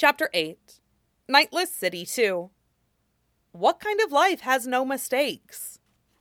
Chapter 8. Nightless City 2. What kind of life has no mistakes?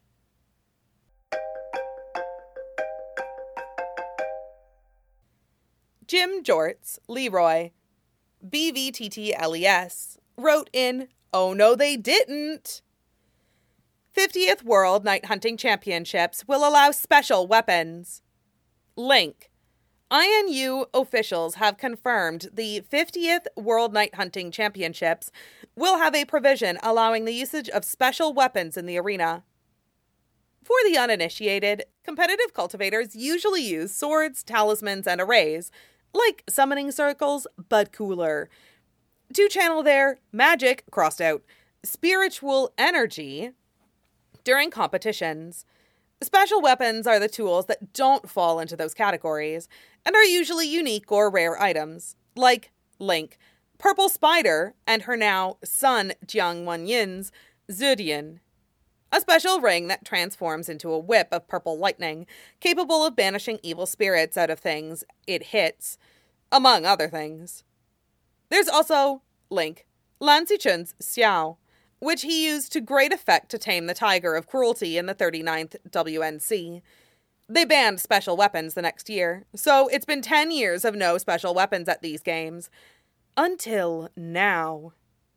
Jim Jorts, Leroy, BVTTLES, wrote in Oh No They Didn't! 50th World Night Hunting Championships will allow special weapons. Link. INU officials have confirmed the 50th World Night Hunting Championships will have a provision allowing the usage of special weapons in the arena. For the uninitiated, competitive cultivators usually use swords, talismans, and arrays, like summoning circles, but cooler, to channel their magic, crossed out, spiritual energy during competitions. Special weapons are the tools that don't fall into those categories, and are usually unique or rare items, like Link, Purple Spider, and her now son Jiang Wenyin's Zudian. A special ring that transforms into a whip of purple lightning, capable of banishing evil spirits out of things it hits, among other things. There's also Link, Lan Xichun's Xiao, which he used to great effect to tame the Tiger of Cruelty in the 39th WNC. They banned special weapons the next year, so it's been 10 years of no special weapons at these games. Until now.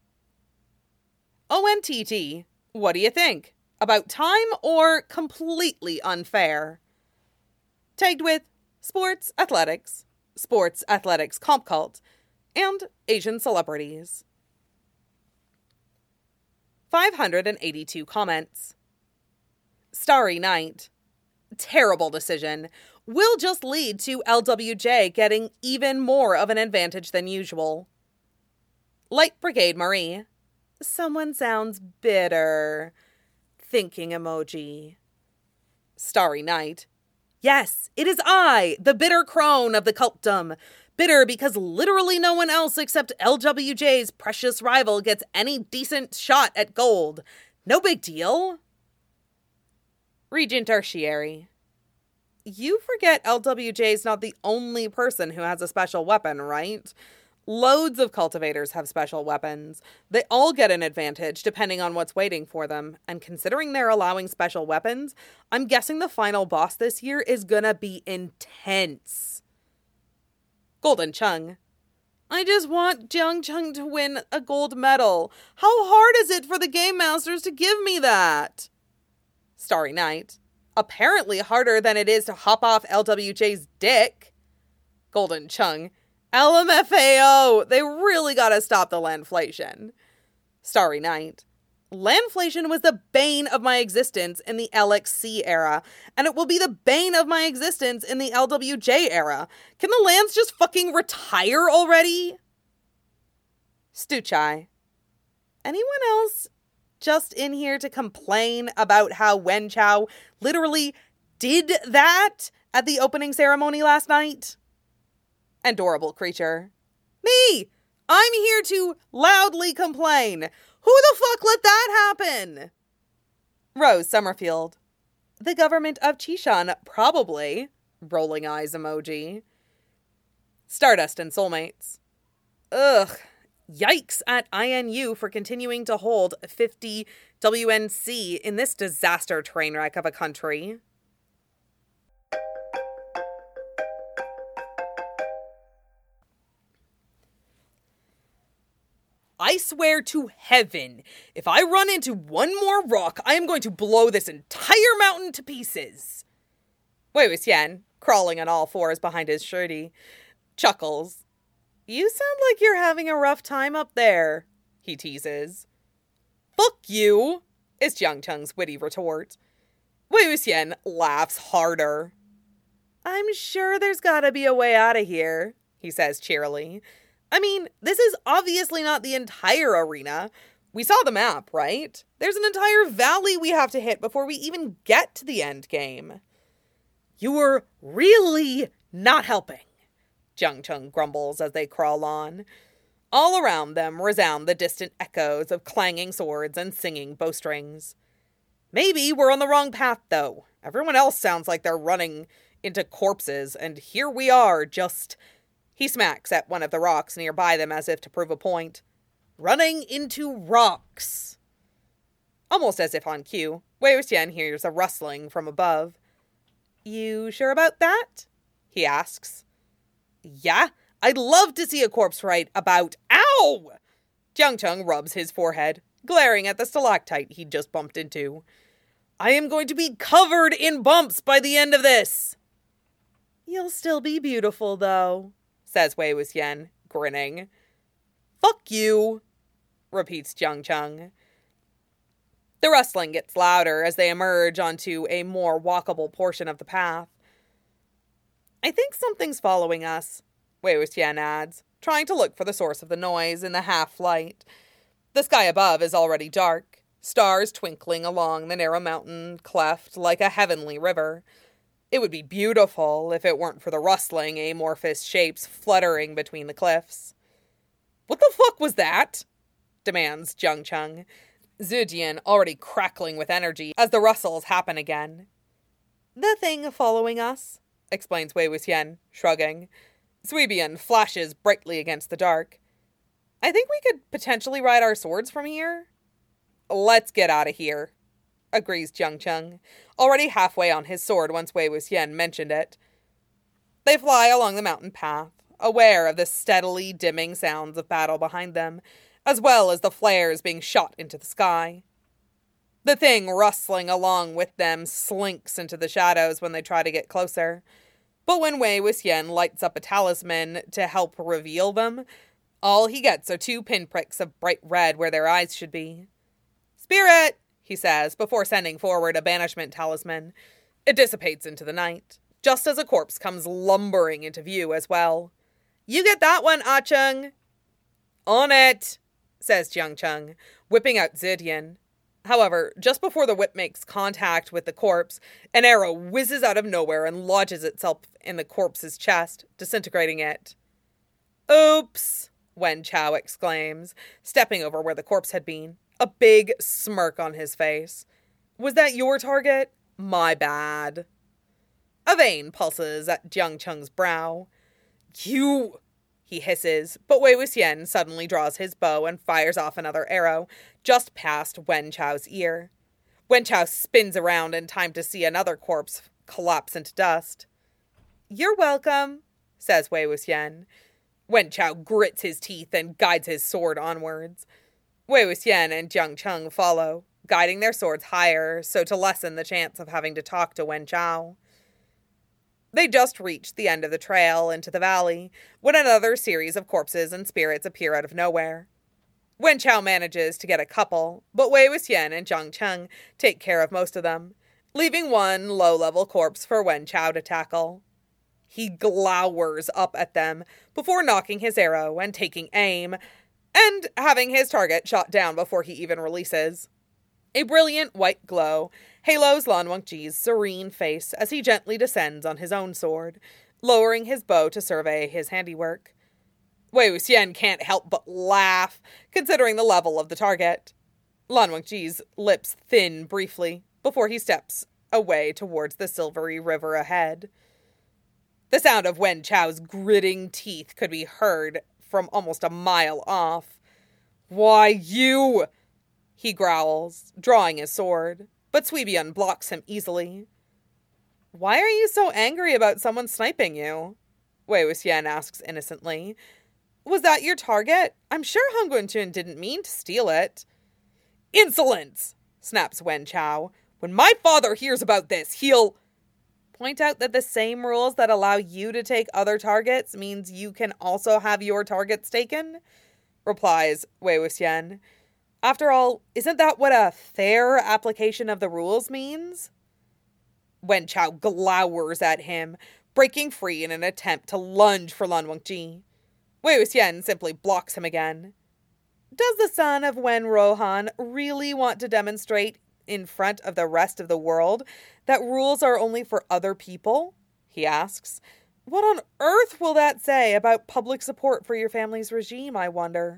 ONTT, what do you think? About time or completely unfair? Tagged with Sports Athletics Comp Cult, and Asian Celebrities. 582 comments. Starry Night. Terrible decision. Will just lead to LWJ getting even more of an advantage than usual. Light Brigade Marie. Someone sounds bitter. Thinking emoji. Starry Night. Yes, it is I, the bitter crone of the cultdom. Bitter because literally no one else except LWJ's precious rival gets any decent shot at gold. No big deal. Regent Tertiary. You forget LWJ's not the only person who has a special weapon, right? Loads of cultivators have special weapons. They all get an advantage depending on what's waiting for them. And considering they're allowing special weapons, I'm guessing the final boss this year is gonna be intense. Golden Chung. I just want Jiang Chung to win a gold medal. How hard is it for the Game Masters to give me that? Starry Night. Apparently harder than it is to hop off LWJ's dick. Golden Chung. LMFAO! They really gotta stop the landflation. Starry Night. Landflation was the bane of my existence in the LXC era, and it will be the bane of my existence in the LWJ era. Can the lands just fucking retire already? Stuchai. Anyone else just in here to complain about how Wen Chao literally did that at the opening ceremony last night? Adorable Creature. Me! I'm here to loudly complain. Who the fuck let that happen? Rose Summerfield. The government of Chishan, probably. Rolling eyes emoji. Stardust and Soulmates. Ugh. Yikes at INU for continuing to hold 50 WNC in this disaster train wreck of a country. I swear to heaven, if I run into one more rock, I am going to blow this entire mountain to pieces. Wei Wuxian, crawling on all fours behind his shirty, chuckles. You sound like you're having a rough time up there, he teases. Fuck you, is Jiang Cheng's witty retort. Wei Wuxian laughs harder. I'm sure there's gotta be a way out of here, he says cheerily. I mean, this is obviously not the entire arena. We saw the map, right? There's an entire valley we have to hit before we even get to the end game. You were really not helping, Jiang Cheng grumbles as they crawl on. All around them resound the distant echoes of clanging swords and singing bowstrings. Maybe we're on the wrong path, though. Everyone else sounds like they're running into corpses, and here we are, just He smacks at one of the rocks nearby them as if to prove a point. Running into rocks. Almost as if on cue, Wei Wuxian hears a rustling from above. You sure about that? He asks. Yeah, I'd love to see a corpse write about... Ow! Jiang Cheng rubs his forehead, glaring at the stalactite he'd just bumped into. I am going to be covered in bumps by the end of this. You'll still be beautiful, though, says Wei Wuxian, grinning. Fuck you, repeats Jiang Cheng. The rustling gets louder as they emerge onto a more walkable portion of the path. I think something's following us, Wei Wuxian adds, trying to look for the source of the noise in the half-light. The sky above is already dark, stars twinkling along the narrow mountain cleft like a heavenly river. It would be beautiful if it weren't for the rustling, amorphous shapes fluttering between the cliffs. What the fuck was that? Demands Jiang Cheng, Zidian already crackling with energy as the rustles happen again. The thing following us, explains Wei Wuxian, shrugging. Suibian flashes brightly against the dark. I think we could potentially ride our swords from here. Let's get out of here, agrees Jiang Cheng, already halfway on his sword once Wei Wuxian mentioned it. They fly along the mountain path, aware of the steadily dimming sounds of battle behind them, as well as the flares being shot into the sky. The thing rustling along with them slinks into the shadows when they try to get closer. But when Wei Wuxian lights up a talisman to help reveal them, all he gets are 2 pinpricks of bright red where their eyes should be. Spirit, he says, before sending forward a banishment talisman. It dissipates into the night, just as a corpse comes lumbering into view as well. You get that one, Ah Cheng. On it, says Jiang Cheng, whipping out Zidian. However, just before the whip makes contact with the corpse, an arrow whizzes out of nowhere and lodges itself in the corpse's chest, disintegrating it. Oops, Wen Chao exclaims, stepping over where the corpse had been, a big smirk on his face. Was that your target? My bad. A vein pulses at Jiang Cheng's brow. You... he hisses, but Wei Wuxian suddenly draws his bow and fires off another arrow, just past Wen Chao's ear. Wen Chao spins around in time to see another corpse collapse into dust. You're welcome, says Wei Wuxian. Wen Chao grits his teeth and guides his sword onwards. Wei Wuxian and Jiang Cheng follow, guiding their swords higher so to lessen the chance of having to talk to Wen Chao. They just reached the end of the trail into the valley when another series of corpses and spirits appear out of nowhere. Wen Chao manages to get a couple, but Wei Wuxian and Jiang Cheng take care of most of them, leaving one low-level corpse for Wen Chao to tackle. He glowers up at them before nocking his arrow and taking aim, and having his target shot down before he even releases. A brilliant white glow halos Lan Wangji's serene face as he gently descends on his own sword, lowering his bow to survey his handiwork. Wei Wuxian can't help but laugh, considering the level of the target. Lan Wangji's lips thin briefly before he steps away towards the silvery river ahead. The sound of Wen Chao's gritting teeth could be heard from almost a mile off. Why, you... he growls, drawing his sword, but Suibian blocks him easily. Why are you so angry about someone sniping you? Wei Wuxian asks innocently. Was that your target? I'm sure Hong Guanjun didn't mean to steal it. Insolence! Snaps Wen Chao. When my father hears about this, he'll... Point out that the same rules that allow you to take other targets means you can also have your targets taken? Replies Wei Wuxian. After all, isn't that what a fair application of the rules means? Wen Chao glowers at him, breaking free in an attempt to lunge for Lan Wangji. Wei Wuxian simply blocks him again. Does the son of Wen Rohan really want to demonstrate in front of the rest of the world that rules are only for other people? He asks. What on earth will that say about public support for your family's regime, I wonder?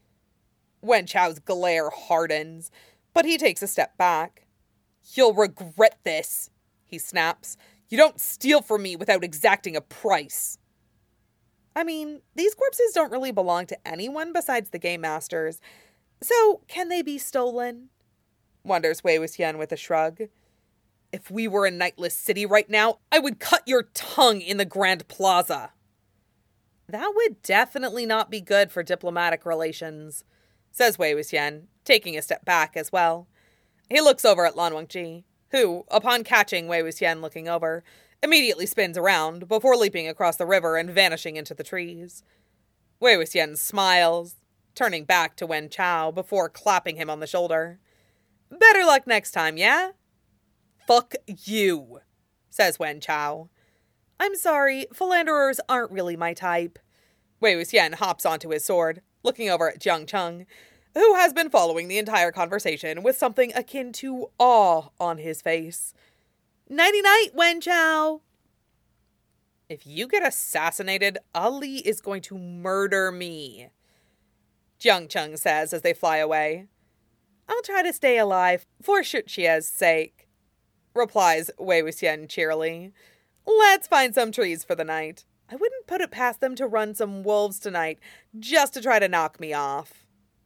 Wen Chao's glare hardens, but he takes a step back. You'll regret this, he snaps. You don't steal from me without exacting a price. I mean, these corpses don't really belong to anyone besides the game masters, so can they be stolen? Wonders Wei Wuxian with a shrug. If we were a nightless city right now, I would cut your tongue in the Grand Plaza. That would definitely not be good for diplomatic relations, says Wei Wuxian, taking a step back as well. He looks over at Lan Wangji, who, upon catching Wei Wuxian looking over, immediately spins around before leaping across the river and vanishing into the trees. Wei Wuxian smiles, turning back to Wen Chao before clapping him on the shoulder. Better luck next time, yeah? Fuck you, says Wen Chao. I'm sorry, philanderers aren't really my type. Wei Wuxian hops onto his sword, looking over at Jiang Cheng, who has been following the entire conversation with something akin to awe on his face. Nighty-night, Wen Chao. If you get assassinated, Ali is going to murder me, Jiang Cheng says as they fly away. I'll try to stay alive for Shuqia's sake, replies Wei Wuxian cheerily. Let's find some trees for the night. I wouldn't put it past them to run some wolves tonight just to try to knock me off.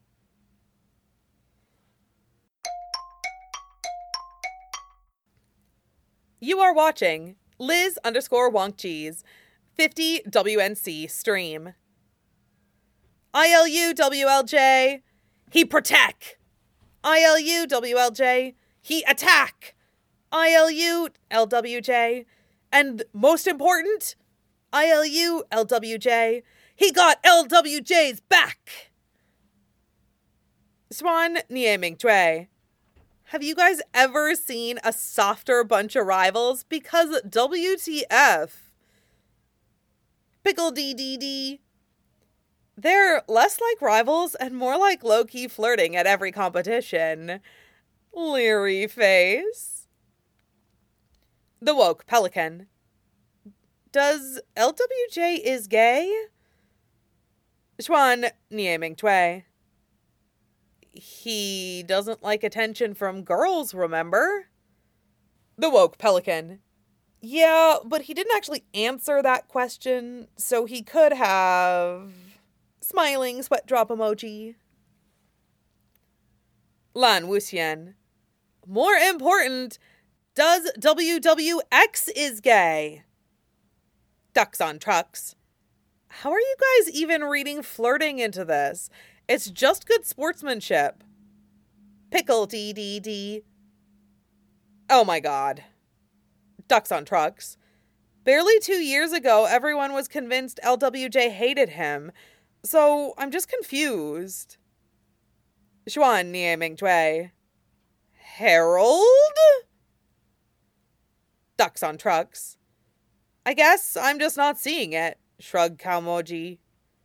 You are watching Liz_Wangji's 50 WNC stream. ILU WLJ, he protect. ILU WLJ, he attack. ILU LWJ, and most important, ILU LWJ, he got LWJ's back. Swan Nie Ming Dui. Have you guys ever seen a softer bunch of rivals? Because WTF. Pickle DDD. They're less like rivals and more like low-key flirting at every competition. Leery face. The Woke Pelican. Does LWJ is gay? Xuan Nie Ming Dui. He doesn't like attention from girls, remember? The Woke Pelican. Yeah, but he didn't actually answer that question, so he could have... Smiling sweat drop emoji. Lan Wuxian. More important, does WWX is gay? Ducks on trucks. How are you guys even reading flirting into this? It's just good sportsmanship. Pickle DDD. Oh my god. Ducks on trucks. Barely 2 years ago, everyone was convinced LWJ hated him, so I'm just confused. Xuan Nie Ming Dui. Harold? Ducks on trucks. I guess I'm just not seeing it. Shrug Kaomoji.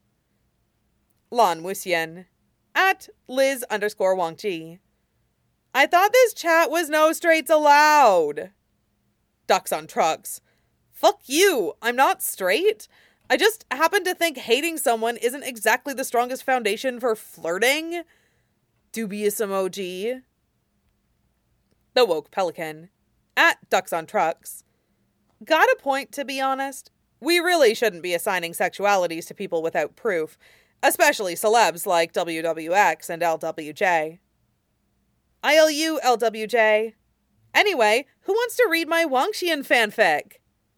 Lan Wuxian. At Liz_Wangji. I thought this chat was no straights allowed. Ducks on trucks. Fuck you. I'm not straight. I just happen to think hating someone isn't exactly the strongest foundation for flirting. Dubious emoji. The Woke Pelican. At Ducks on Trucks. Got a point, to be honest. We really shouldn't be assigning sexualities to people without proof, especially celebs like WWX and LWJ. ILU LWJ. Anyway, who wants to read my Wangxian fanfic?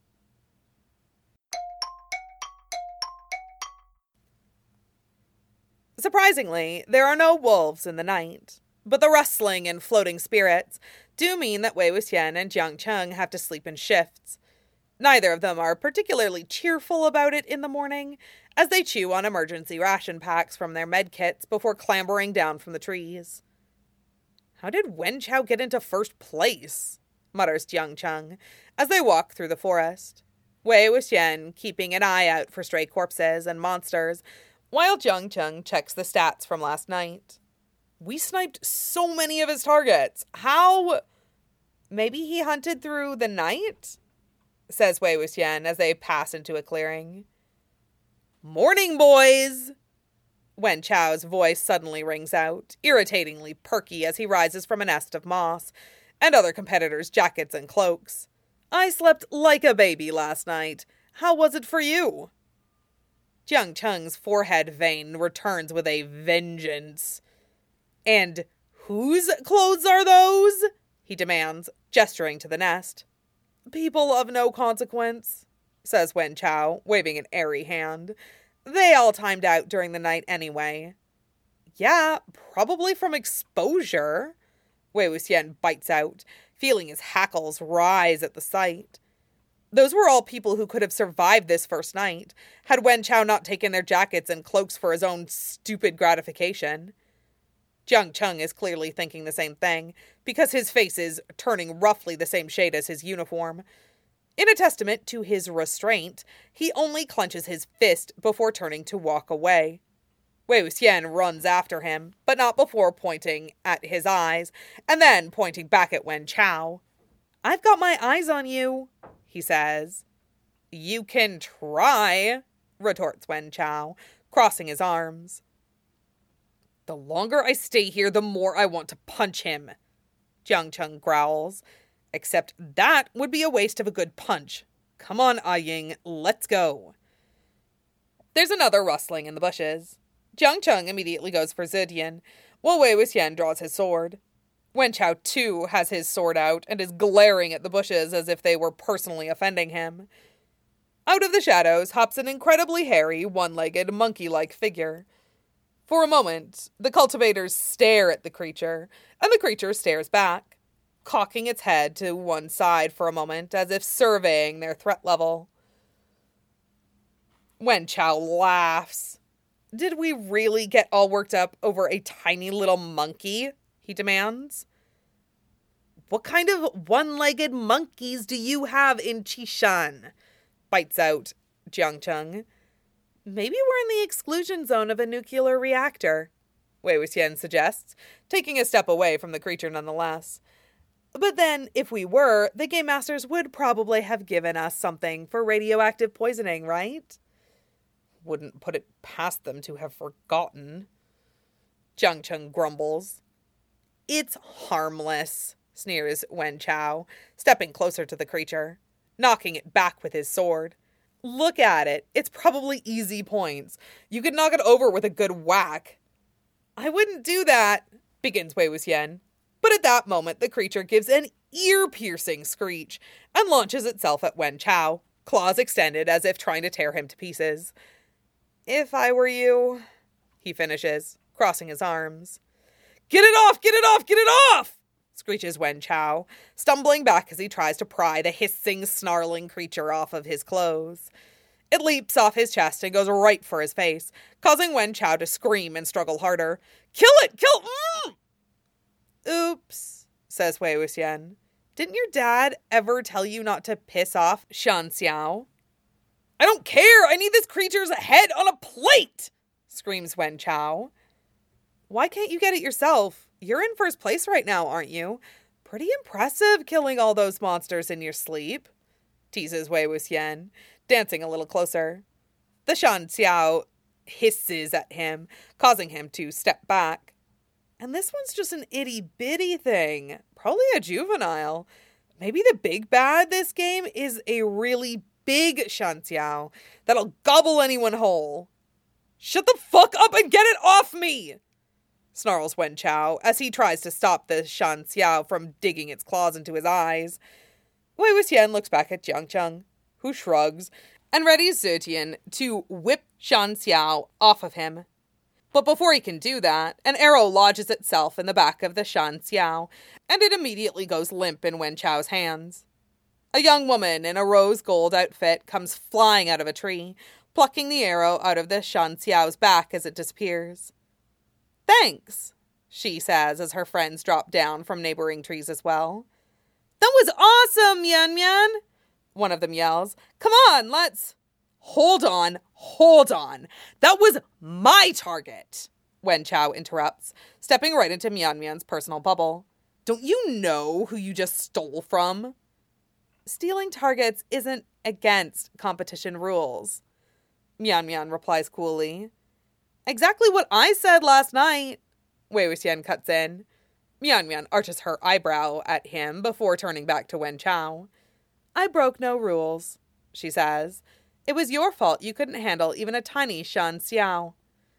Surprisingly, there are no wolves in the night, but the rustling and floating spirits do mean that Wei Wuxian and Jiang Cheng have to sleep in shifts. Neither of them are particularly cheerful about it in the morning, as they chew on emergency ration packs from their med kits before clambering down from the trees. How did Wen Chao get into first place? Mutters Jiang Cheng as they walk through the forest. Wei Wuxian keeping an eye out for stray corpses and monsters, while Jiang Cheng checks the stats from last night. We sniped so many of his targets. How? Maybe he hunted through the night? Says Wei Wuxian as they pass into a clearing. Morning, boys! Wen Chao's voice suddenly rings out, irritatingly perky as he rises from a nest of moss, and other competitors' jackets and cloaks. I slept like a baby last night. How was it for you? Jiang Cheng's forehead vein returns with a vengeance. And whose clothes are those? He demands, gesturing to the nest. People of no consequence, says Wen Chao, waving an airy hand. They all timed out during the night anyway. Yeah, probably from exposure, Wei Wuxian bites out, feeling his hackles rise at the sight. Those were all people who could have survived this first night, had Wen Chao not taken their jackets and cloaks for his own stupid gratification. Jiang Cheng is clearly thinking the same thing, because his face is turning roughly the same shade as his uniform. In a testament to his restraint, he only clenches his fist before turning to walk away. Wei Wuxian runs after him, but not before pointing at his eyes, and then pointing back at Wen Chao. I've got my eyes on you, he says. You can try, retorts Wen Chao, crossing his arms. The longer I stay here, the more I want to punch him, Jiang Cheng growls. Except that would be a waste of a good punch. Come on, Ah Ying, let's go. There's another rustling in the bushes. Jiang Cheng immediately goes for Zidian, while Wei Wuxian draws his sword. Wen Chao, too, has his sword out and is glaring at the bushes as if they were personally offending him. Out of the shadows hops an incredibly hairy, one-legged, monkey-like figure. For a moment, the cultivators stare at the creature, and the creature stares back, cocking its head to one side for a moment as if surveying their threat level. Wen Chao laughs. Did we really get all worked up over a tiny little monkey? He demands. What kind of one-legged monkeys do you have in Qishan? Bites out Jiang Cheng. Maybe we're in the exclusion zone of a nuclear reactor, Wei Wuxian suggests, taking a step away from the creature nonetheless. But then, if we were, the Game Masters would probably have given us something for radioactive poisoning, right? Wouldn't put it past them to have forgotten. Jiang Cheng grumbles. It's harmless, sneers Wen Chao, stepping closer to the creature, knocking it back with his sword. Look at it. It's probably easy points. You could knock it over with a good whack. I wouldn't do that, begins Wei Wuxian. But at that moment, the creature gives an ear-piercing screech and launches itself at Wen Chao, claws extended as if trying to tear him to pieces. If I were you, he finishes, crossing his arms. Get it off! Get it off! Get it off! Screeches Wen Chao, stumbling back as he tries to pry the hissing, snarling creature off of his clothes. It leaps off his chest and goes right for his face, causing Wen Chao to scream and struggle harder. Kill it! Kill... Oops, says Wei Wuxian. Didn't your dad ever tell you not to piss off Shan Xiao? I don't care! I need this creature's head on a plate! Screams Wen Chao. Why can't you get it yourself? You're in first place right now, aren't you? Pretty impressive killing all those monsters in your sleep, teases Wei Wuxian, dancing a little closer. The Shan Xiao hisses at him, causing him to step back. And this one's just an itty-bitty thing, probably a juvenile. Maybe the big bad this game is a really big Shan Xiao that'll gobble anyone whole. Shut the fuck up and get it off me! Snarls Wen Chao as he tries to stop the Shan Xiao from digging its claws into his eyes. Wei Wuxian looks back at Jiang Cheng, who shrugs, and readies Zidian to whip Shan Xiao off of him. But before he can do that, an arrow lodges itself in the back of the Shan Xiao, and it immediately goes limp in Wen Chao's hands. A young woman in a rose gold outfit comes flying out of a tree, plucking the arrow out of the Shan Xiao's back as it disappears. Thanks, she says as her friends drop down from neighboring trees as well. That was awesome, Mian Mian, one of them yells. Come on, let's... Hold on. That was my target, Wen Chao interrupts, stepping right into Mian Mian's personal bubble. Don't you know who you just stole from? Stealing targets isn't against competition rules, Mian Mian replies coolly. Exactly what I said last night, Wei Wuxian cuts in. Mian Mian arches her eyebrow at him before turning back to Wen Chao. I broke no rules, she says. It was your fault you couldn't handle even a tiny Shan Xiao.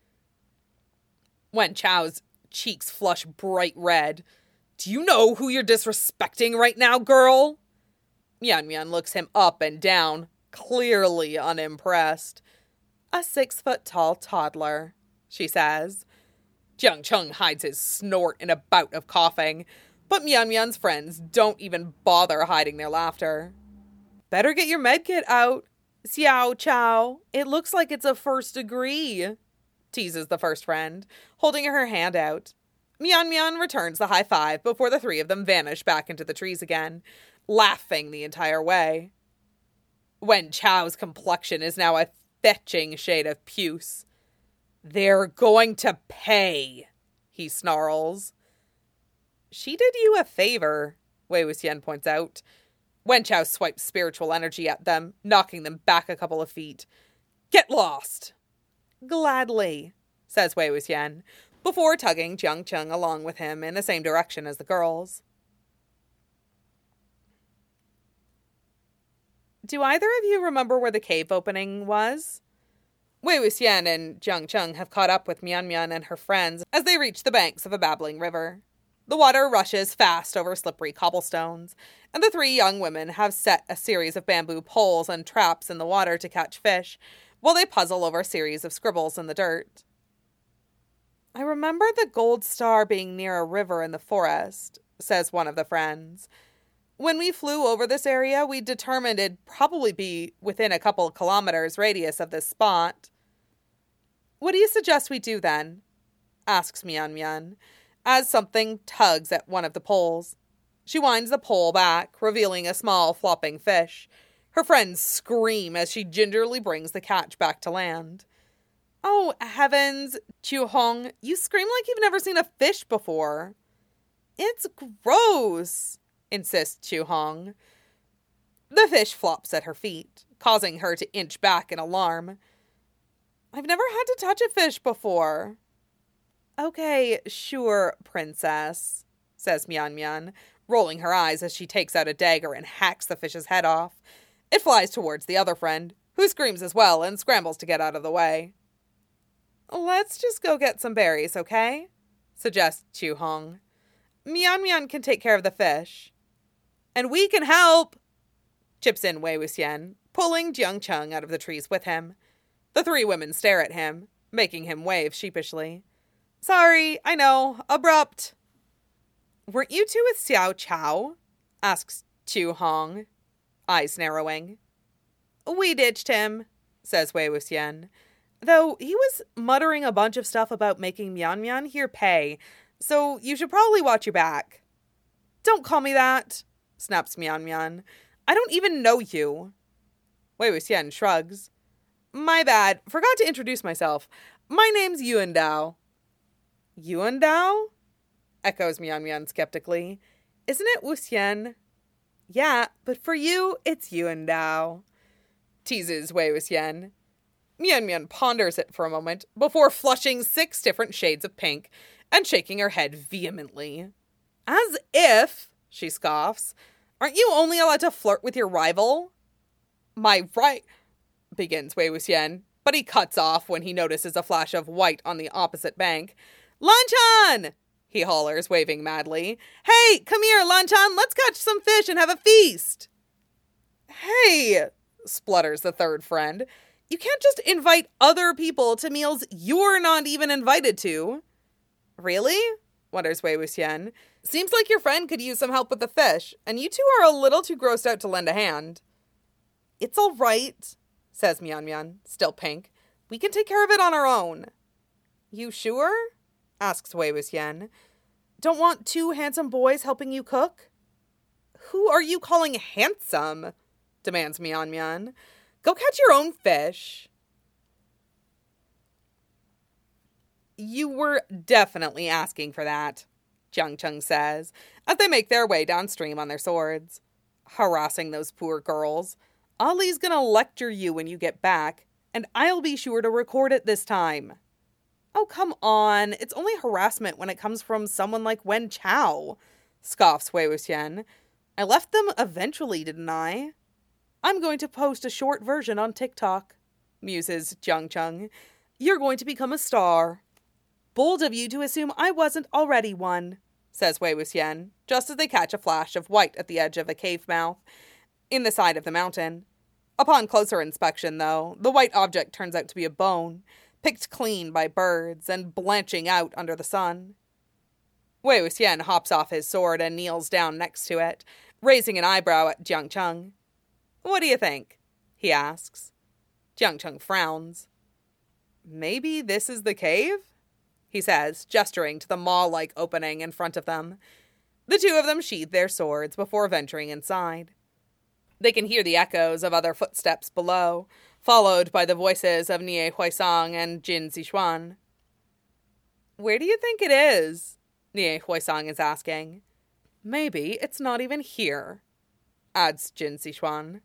Wen Chao's cheeks flush bright red. Do you know who you're disrespecting right now, girl? Mian Mian looks him up and down, clearly unimpressed. A 6-foot-tall toddler, she says. Jiang Cheng hides his snort in a bout of coughing, but Mian Mian's friends don't even bother hiding their laughter. Better get your medkit out, Xiao Chao. It looks like it's a first degree, teases the first friend, holding her hand out. Mian Mian returns the high five before the three of them vanish back into the trees again, laughing the entire way. Wen Chao's complexion is now a fetching shade of puce. They're going to pay, he snarls. She did you a favor, Wei Wuxian points out. Wen Chao swipes spiritual energy at them, knocking them back a couple of feet. Get lost! Gladly, says Wei Wuxian, before tugging Jiang Cheng along with him in the same direction as the girls. Do either of you remember where the cave opening was? Wei Wuxian and Jiang Cheng have caught up with Mian Mian and her friends as they reach the banks of a babbling river. The water rushes fast over slippery cobblestones, and the three young women have set a series of bamboo poles and traps in the water to catch fish, while they puzzle over a series of scribbles in the dirt. I remember the gold star being near a river in the forest, says one of the friends. When we flew over this area, we determined it'd probably be within a couple of kilometers radius of this spot. What do you suggest we do then? Asks Mian Mian, as something tugs at one of the poles. She winds the pole back, revealing a small flopping fish. Her friends scream as she gingerly brings the catch back to land. Oh, heavens, Chu Hong, you scream like you've never seen a fish before. It's gross, insists Chu Hong. The fish flops at her feet, causing her to inch back in alarm. I've never had to touch a fish before. Okay, sure, princess, says Mian Mian, rolling her eyes as she takes out a dagger and hacks the fish's head off. It flies towards the other friend, who screams as well and scrambles to get out of the way. Let's just go get some berries, okay? Suggests Chu Hong. Mian Mian can take care of the fish. And we can help, chips in Wei Wuxian, pulling Jiang Cheng out of the trees with him. The three women stare at him, making him wave sheepishly. Sorry, I know, abrupt. Weren't you two with Xiao Chao? Asks Chu Hong, eyes narrowing. We ditched him, says Wei Wuxian. Though he was muttering a bunch of stuff about making Mian Mian here pay, so you should probably watch your back. Don't call me that, snaps Mian Mian. I don't even know you. Wei Wuxian shrugs. My bad, forgot to introduce myself. My name's Yuan Dao. Yuan Dao? Echoes Mian Mian skeptically. Isn't it Wuxian? Yeah, but for you, it's Yuan Dao. Teases Wei Wuxian. Mian Mian ponders it for a moment before flushing 6 different shades of pink and shaking her head vehemently. As if, she scoffs, aren't you only allowed to flirt with your rival? My right, begins Wei Wuxian, but he cuts off when he notices a flash of white on the opposite bank. Lanchan! He hollers, waving madly. Hey, come here, Lanchan, let's catch some fish and have a feast. Hey, splutters the third friend. You can't just invite other people to meals you're not even invited to. Really? Wonders Wei Wuxian. Seems like your friend could use some help with the fish, and you two are a little too grossed out to lend a hand. It's all right, says Mian Mian, still pink. We can take care of it on our own. You sure? Asks Wei Wuxian. Don't want 2 handsome boys helping you cook? Who are you calling handsome? Demands Mian Mian. Go catch your own fish. You were definitely asking for that, Jiang Cheng says, as they make their way downstream on their swords. Harassing those poor girls. Ali's gonna lecture you when you get back, and I'll be sure to record it this time. Oh, come on. It's only harassment when it comes from someone like Wen Chao, scoffs Wei Wuxian. I left them eventually, didn't I? I'm going to post a short version on TikTok, muses Jiang Cheng. You're going to become a star. Bold of you to assume I wasn't already one, says Wei Wuxian, just as they catch a flash of white at the edge of a cave mouth in the side of the mountain. Upon closer inspection, though, the white object turns out to be a bone, picked clean by birds and blanching out under the sun. Wei Wuxian hops off his sword and kneels down next to it, raising an eyebrow at Jiang Cheng. What do you think? He asks. Jiang Cheng frowns. Maybe this is the cave? He says, gesturing to the maw-like opening in front of them. The two of them sheathe their swords before venturing inside. They can hear the echoes of other footsteps below, followed by the voices of Nie Huaisang and Jin Zixuan. Where do you think it is? Nie Huaisang is asking. Maybe it's not even here, adds Jin Zixuan.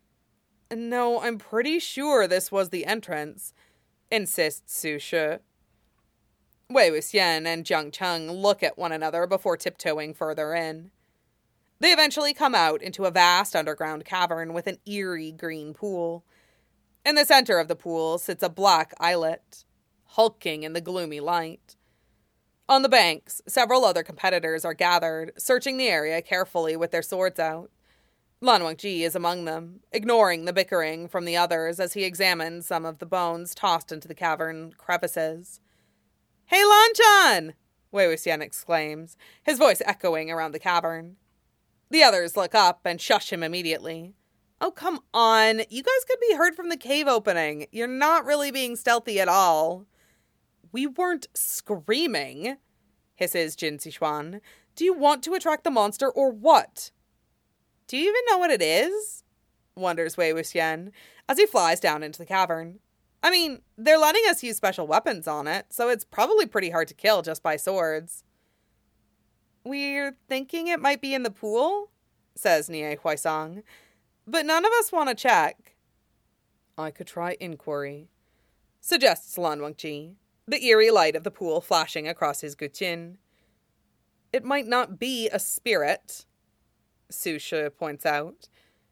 No, I'm pretty sure this was the entrance, insists Su Shi. Wei Wuxian and Jiang Cheng look at one another before tiptoeing further in. They eventually come out into a vast underground cavern with an eerie green pool. In the center of the pool sits a black islet, hulking in the gloomy light. On the banks, several other competitors are gathered, searching the area carefully with their swords out. Lan Wangji is among them, ignoring the bickering from the others as he examines some of the bones tossed into the cavern crevices. Hey, Lan-chan! Wei Wuxian exclaims, his voice echoing around the cavern. The others look up and shush him immediately. Oh, come on. You guys could be heard from the cave opening. You're not really being stealthy at all. We weren't screaming, hisses Jin Zixuan. Do you want to attract the monster or what? Do you even know what it is? Wonders Wei Wuxian as he flies down into the cavern. I mean, they're letting us use special weapons on it, so it's probably pretty hard to kill just by swords. We're thinking it might be in the pool, says Nie Huaisang, but none of us want to check. I could try inquiry, suggests Lan Wangji, the eerie light of the pool flashing across his guqin. It might not be a spirit, Su Shi points out.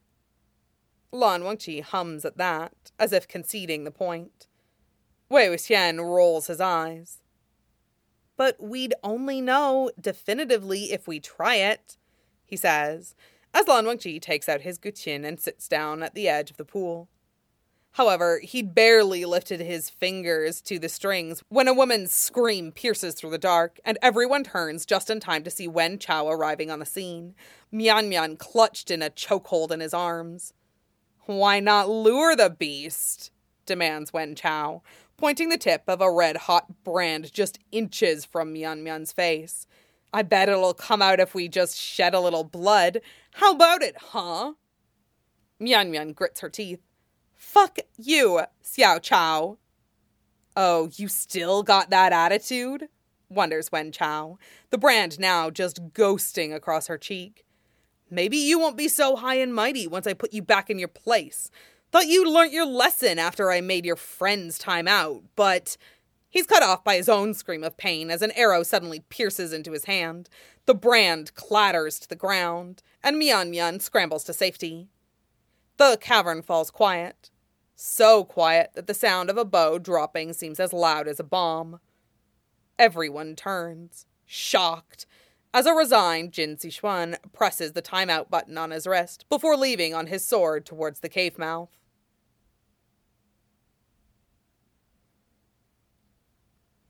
Lan Wangji hums at that, as if conceding the point. Wei Wuxian rolls his eyes. But we'd only know definitively if we try it, he says, as Lan Wangji takes out his guqin and sits down at the edge of the pool. However, he'd barely lifted his fingers to the strings when a woman's scream pierces through the dark, and everyone turns just in time to see Wen Chao arriving on the scene, Mian Mian clutched in a chokehold in his arms. Why not lure the beast? Demands Wen Chao, pointing the tip of a red-hot brand just inches from Mian Mian's face. I bet it'll come out if we just shed a little blood. How about it, huh? Mian Mian grits her teeth. Fuck you, Xiao Chao. Oh, you still got that attitude? Wonders Wen Chao, the brand now just ghosting across her cheek. Maybe you won't be so high and mighty once I put you back in your place. Thought you learnt your lesson after I made your friends time out, but... He's cut off by his own scream of pain as an arrow suddenly pierces into his hand. The brand clatters to the ground, and Mian Mian scrambles to safety. The cavern falls quiet. So quiet that the sound of a bow dropping seems as loud as a bomb. Everyone turns, shocked, as a resigned Jin Zixuan presses the timeout button on his wrist before leaving on his sword towards the cave mouth.